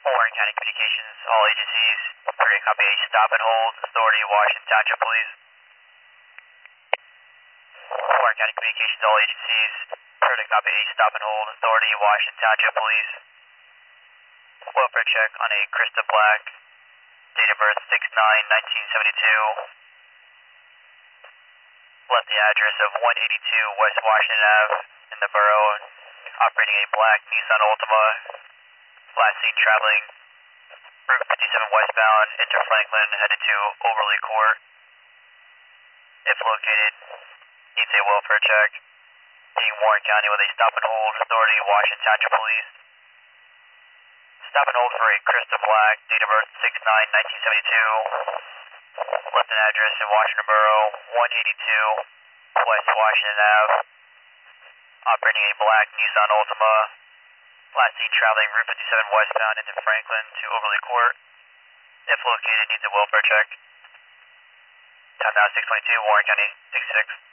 Warren County Communications, all agencies, pretty copy H, stop and hold, authority, Washington Township Police. Warren County Communications, all agencies, pretty copy H, stop and hold, authority, Washington Township Police. Welfare check on a Krista Black, date of birth 6/9/1972. Left the address of 182 West Washington Ave in the borough, operating a black Nissan Altima. Last seen traveling Route 57 westbound into Franklin, headed to Overley Court. If located, needs a welfare check. Being Warren County with a stop and hold, authority, Washington Township Police. Stop and hold for a Krista Black, date of birth 6/9/1972. Left an address in Washington Borough, 182 West Washington Ave. Operating a black Nissan Altima. Last seen traveling Route 57 westbound into Franklin to Overley Court. If located, needs a welfare check. Time now 6:22, Warren County, 66.